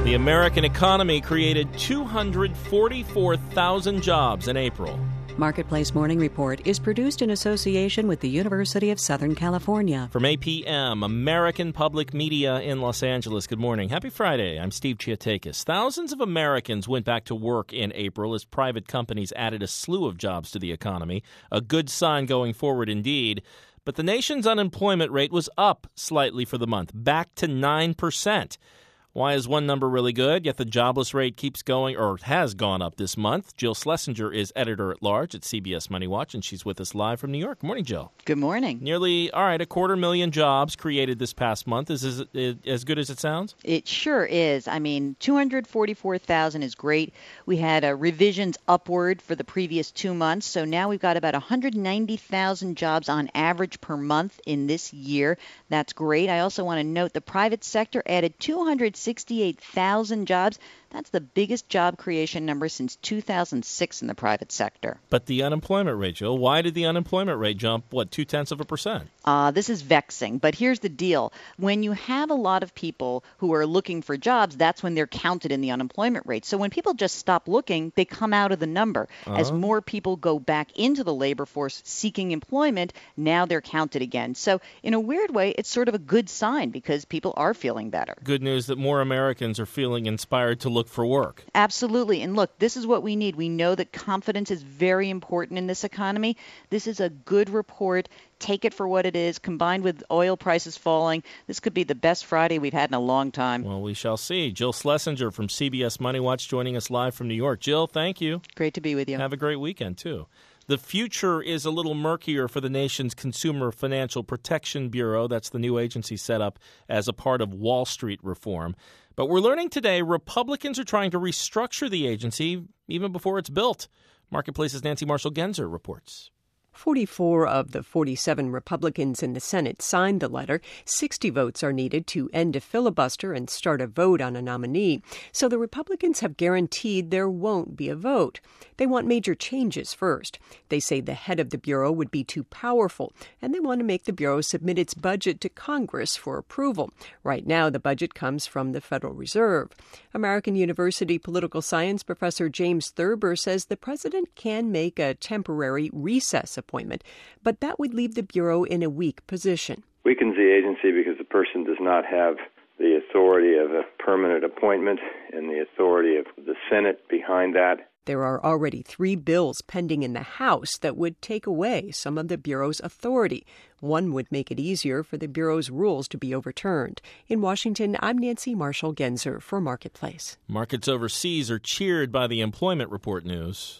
The American economy created 244,000 jobs in April. Marketplace Morning Report is produced in association with the University of Southern California. From APM, American Public Media in Los Angeles. Good morning. Happy Friday. I'm Steve Chiatakis. Thousands of Americans went back to work in April as private companies added a slew of jobs to the economy. A good sign going forward indeed. But the nation's unemployment rate was up slightly for the month, back to 9%. Why is one number really good, yet the jobless rate keeps going, or has gone up this month? Jill Schlesinger is editor-at-large at CBS Money Watch, and she's with us live from New York. Good morning, Jill. Good morning. Nearly, 250,000 jobs created this past month. Is it as good as it sounds? It sure is. I mean, 244,000 is great. We had revisions upward for the previous 2 months, so now we've got about 190,000 jobs on average per month in this year. That's great. I also want to note the private sector added 268,000 jobs. That's the biggest job creation number since 2006 in the private sector. But the unemployment rate, Jill, why did the unemployment rate jump, 0.2%? This is vexing, but here's the deal. When you have a lot of people who are looking for jobs, that's when they're counted in the unemployment rate. So when people just stop looking, they come out of the number. As more people go back into the labor force seeking employment, now they're counted again. So in a weird way, it's sort of a good sign because people are feeling better. Good news that more Americans are feeling inspired to look for work. Absolutely. And look, this is what we need. We know that confidence is very important in this economy. This is a good report. Take it for what it is. Combined with oil prices falling, this could be the best Friday we've had in a long time. Well, we shall see. Jill Schlesinger from CBS Money Watch joining us live from New York. Jill, thank you. Great to be with you. Have a great weekend, too. The future is a little murkier for the nation's Consumer Financial Protection Bureau. That's the new agency set up as a part of Wall Street reform. But we're learning today Republicans are trying to restructure the agency even before it's built. Marketplace's Nancy Marshall-Genzer reports. 44 of the 47 Republicans in the Senate signed the letter. 60 votes are needed to end a filibuster and start a vote on a nominee. So the Republicans have guaranteed there won't be a vote. They want major changes first. They say the head of the Bureau would be too powerful, and they want to make the Bureau submit its budget to Congress for approval. Right now, the budget comes from the Federal Reserve. American University political science professor James Thurber says the president can make a temporary recess appointment, but that would leave the Bureau in a weak position. Weakens the agency because the person does not have the authority of a permanent appointment and the authority of the Senate behind that. There are already 3 bills pending in the House that would take away some of the Bureau's authority. One would make it easier for the Bureau's rules to be overturned. In Washington, I'm Nancy Marshall-Genzer for Marketplace. Markets overseas are cheered by the employment report news.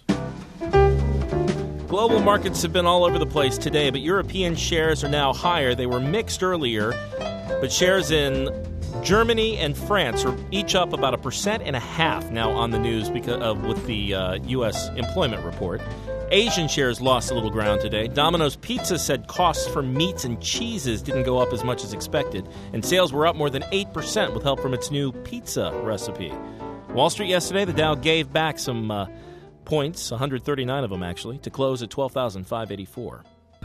Global markets have been all over the place today, but European shares are now higher. They were mixed earlier, but shares in Germany and France are each up about 1.5% now on the news with the U.S. employment report. Asian shares lost a little ground today. Domino's Pizza said costs for meats and cheeses didn't go up as much as expected, and sales were up more than 8% with help from its new pizza recipe. Wall Street yesterday, the Dow gave back some points, 139 of them actually, to close at 12,584.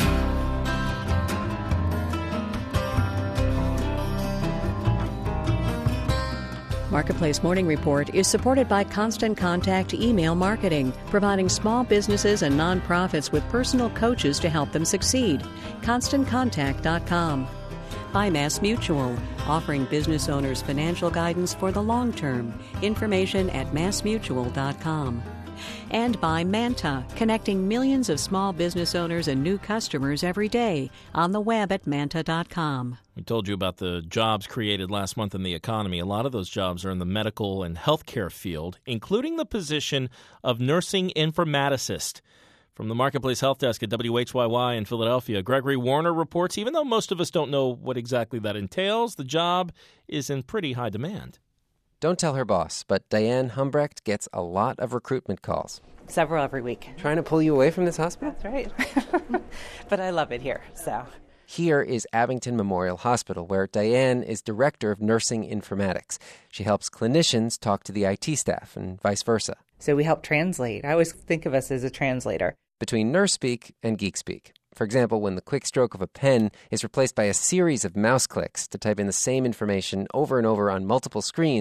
Marketplace Morning Report is supported by Constant Contact Email Marketing, providing small businesses and nonprofits with personal coaches to help them succeed. ConstantContact.com. By MassMutual, offering business owners financial guidance for the long term. Information at MassMutual.com. And by Manta, connecting millions of small business owners and new customers every day on the web at Manta.com. We told you about the jobs created last month in the economy. A lot of those jobs are in the medical and healthcare field, including the position of nursing informaticist. From the Marketplace Health Desk at WHYY in Philadelphia, Gregory Warner reports, even though most of us don't know what exactly that entails, the job is in pretty high demand. Don't tell her boss, but Diane Humbrecht gets a lot of recruitment calls. Several every week. Trying to pull you away from this hospital? That's right. But I love it here, so. Here is Abington Memorial Hospital, where Diane is Director of Nursing Informatics. She helps clinicians talk to the IT staff and vice versa. So we help translate. I always think of us as a translator. Between nurse speak and geek speak. For example, when the quick stroke of a pen is replaced by a series of mouse clicks to type in the same information over and over on multiple screens,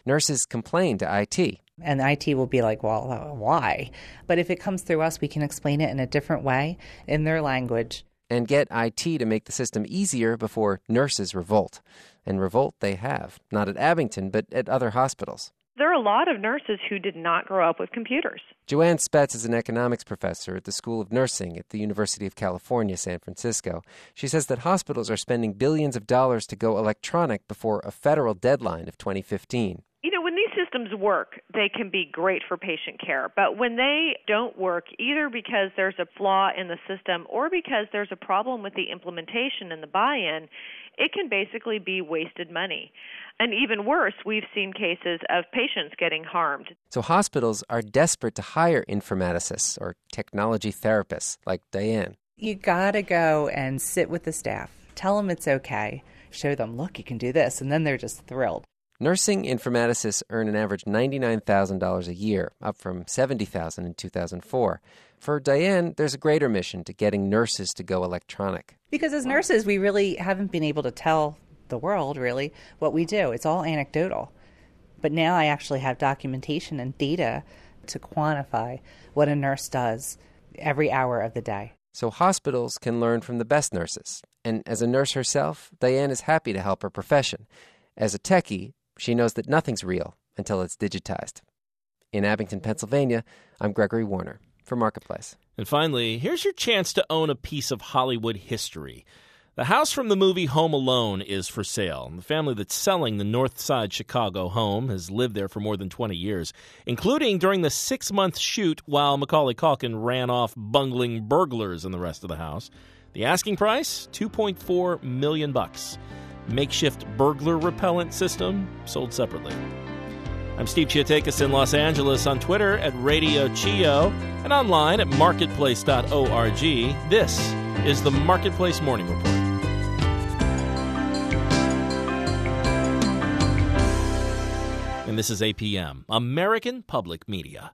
nurses complain to IT. And IT will be like, well, why? But if it comes through us, we can explain it in a different way, in their language. And get IT to make the system easier before nurses revolt. And revolt they have, not at Abington, but at other hospitals. There are a lot of nurses who did not grow up with computers. Joanne Spetz is an economics professor at the School of Nursing at the University of California, San Francisco. She says that hospitals are spending billions of dollars to go electronic before a federal deadline of 2015. When these systems work, they can be great for patient care. But when they don't work, either because there's a flaw in the system or because there's a problem with the implementation and the buy-in, it can basically be wasted money. And even worse, we've seen cases of patients getting harmed. So hospitals are desperate to hire informaticists or technology therapists like Diane. You got to go and sit with the staff. Tell them it's okay. Show them, look, you can do this. And then they're just thrilled. Nursing informaticists earn an average $99,000 a year, up from $70,000 in 2004. For Diane, there's a greater mission to getting nurses to go electronic. Because as nurses, we really haven't been able to tell the world, really, what we do. It's all anecdotal. But now I actually have documentation and data to quantify what a nurse does every hour of the day. So hospitals can learn from the best nurses. And as a nurse herself, Diane is happy to help her profession. As a techie, she knows that nothing's real until it's digitized. In Abington, Pennsylvania, I'm Gregory Warner for Marketplace. And finally, here's your chance to own a piece of Hollywood history. The house from the movie Home Alone is for sale. The family that's selling the North Side Chicago home has lived there for more than 20 years, including during the 6-month shoot while Macaulay Culkin ran off bungling burglars in the rest of the house. The asking price, $2.4 million. Makeshift burglar repellent system sold separately. I'm Steve Chiotakis in Los Angeles, on Twitter at Radio Chio and online at marketplace.org. This is the Marketplace Morning Report. And this is APM, American Public Media.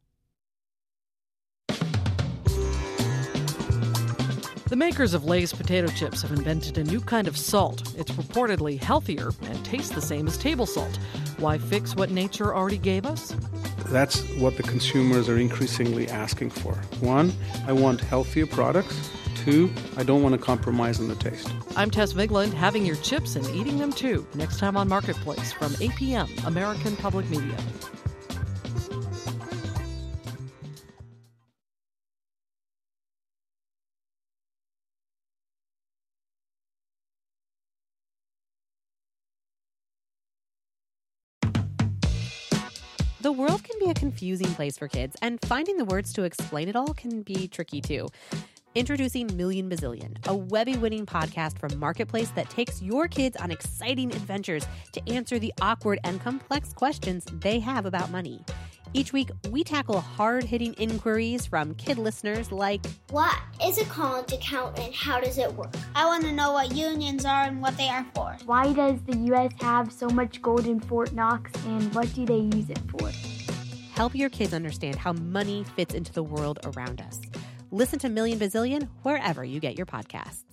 The makers of Lay's potato chips have invented a new kind of salt. It's reportedly healthier and tastes the same as table salt. Why fix what nature already gave us? That's what the consumers are increasingly asking for. 1, I want healthier products. 2, I don't want to compromise on the taste. I'm Tess Migland, having your chips and eating them too. Next time on Marketplace from APM, American Public Media. The world can be a confusing place for kids, and finding the words to explain it all can be tricky too. Introducing Million Bazillion, a Webby-winning podcast from Marketplace that takes your kids on exciting adventures to answer the awkward and complex questions they have about money. Each week, we tackle hard-hitting inquiries from kid listeners like, what is a college account and how does it work? I want to know what unions are and what they are for. Why does the U.S. have so much gold in Fort Knox and what do they use it for? Help your kids understand how money fits into the world around us. Listen to Million Bazillion wherever you get your podcasts.